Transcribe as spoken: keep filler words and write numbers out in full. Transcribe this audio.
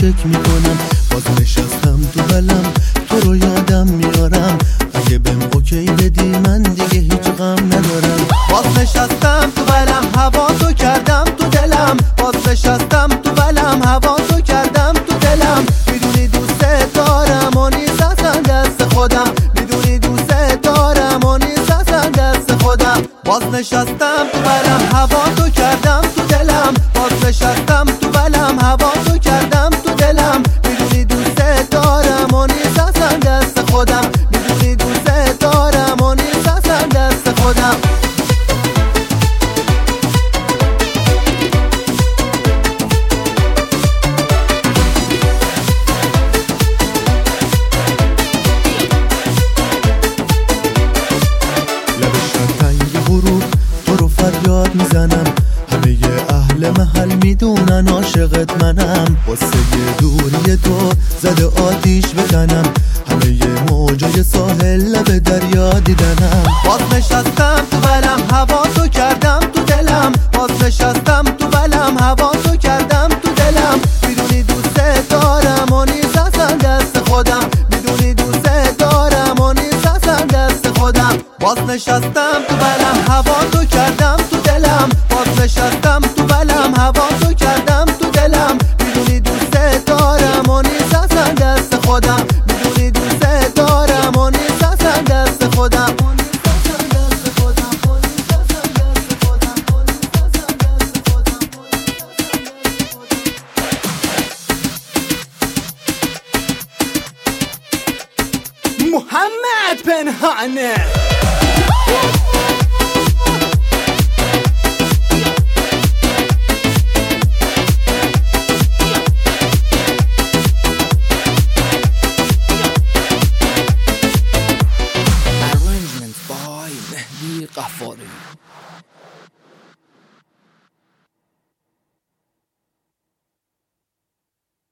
چک میکنم. باز نشستم تو بلم تو رو یادم میارم. اگه بهم اوکی بدی من دیگه هیچ غم ندارم. باز نشستم تو بلم هوا تو کردم تو دلم. باز نشستم تو بلم هوا تو کردم تو دلم. میدونی دوست دارم و نیست اصلا دست خودم. میدونی دوست دارم و نیست اصلا دست خودم. باز نشستم تو بلم هوا تو کردم تو دلم. باز نشستم تو بلم هوا تو کردم تو دلم. میدونی دوست دارم و نیست اصلا دست خودم. میدونی دوست دارم و نیست اصلا دست خودم. فریاد میزنم همه اهل محل میدونن عاشقت منم. واسه دوری تو زده آتیش بکنم. همه موجای ساحل لب دریا دیدنم. باز نشستم تو بلم هوا تو کردم تو دلم. باز نشستم تو بلم هوا تو کردم تو دلم. میدونی دوست دارم و نیست اصلا دست خودم. میدونی دوست دارم و نیست اصلا دست خودم. باز نشستم تو بلم هوا تو کردم تو دلم. باز نشستم تو بلم هوا تو کردم تو دلم. میدونی دوست دارم و نیست اصلا دست خودم. میدونی دوست دارم و نیست اصلا دست خودم. محمد پنهانه